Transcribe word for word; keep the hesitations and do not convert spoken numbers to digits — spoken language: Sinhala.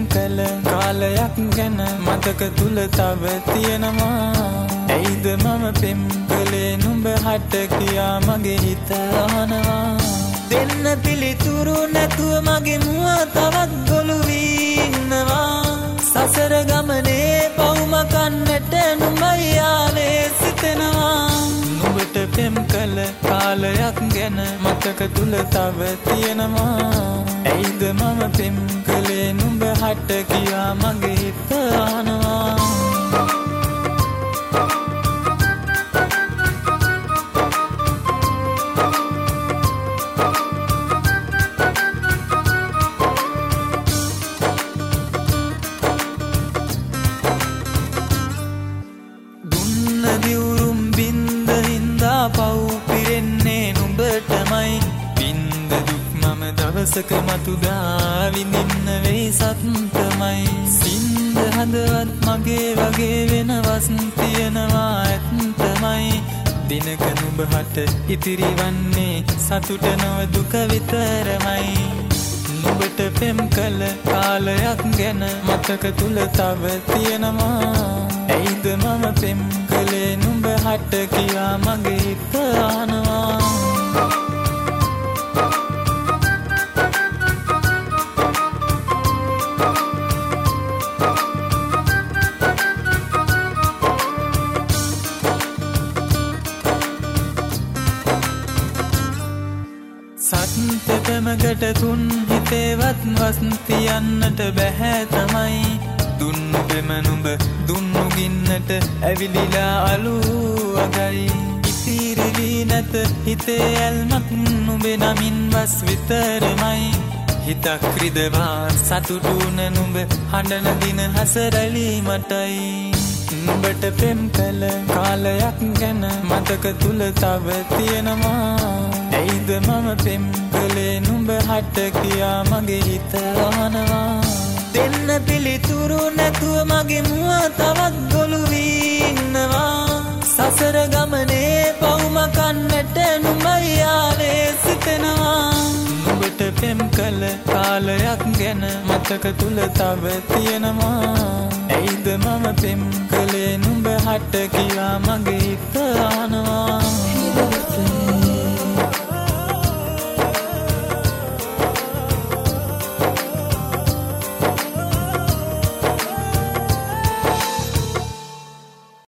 කළ කාලයක් ගැන මතක තුල තව තියෙනවා. ඇයිද මම පෙම් කළේ නුඹ හට කියා මගේ හිත අහනවා. දෙන්න පිළිතුරු නැතුව මගේ මුව තවත් ගොළු වී ඉන්නවා. සසර ගමනේ පවුම කන්නට නුඹයි ආවේ සිතෙනවා. නුඹට පෙම් කළ කාලයක් ගැන මතක තුල තව තියෙනවා. ඇයිද මම පෙම් කළේ නුඹ හට කියා මගේ හිත අහනවා. දිවුරුම් බින්ද හින්දා පව් පිරෙන්නේ නුඹටමයි. බින්ද දුක් මම දවසක මතුදා විඳින්න වෙයි සත්තමයි. සින්ද හදවත් මගේ වගේ වෙනවස් තියනවා ඇත්තමයි. දිනක නුඹ හට ඉතිරි වන්නේ සතුට නොව දුක විතරමයි. නුඹට පෙම් කළ කාලයක් ගැන මතක තුල තව තියෙනවා. ඇයිද මම පෙම් කළේ නුඹ හට කියා මගේ හිත අහනවා. සත්‍යතමකට තුන් හිතේවත් වස්තියන්නට බැහැ තමයි. දුන්නු පෙම නුඹ දුන්නු ගින්නට ඇවිලිලා අලු අගයි. ඉතිරිවි නැත හිතේ ඇල්මක් නුඹේ නමින් වස් විතරමයි. හිතක් රිදවා සතුටුන නුඹ හඬන දින හසරලි මටයි. නුඹට පෙම් කළ කාලයක් ගැන මතක තුල තව තියෙනවා. ඇයිද මම පෙම් කළේ නුඹ හට කියා මගේ හිත අහනවා. දෙන්න පිළිතුරු නැතුව මගේ මුව තවත් ගොළු වී ඉන්නවා. සසර ගමනේ පවුම කන්නට නුඹයි ආවේ සිතෙනවා. නුඹට පෙම් කළ කාලයක් ගැන මතක තුල තව තියෙනවා. ඇයිද මම පෙම් කළේ නුඹ හට කියා මගේ හිත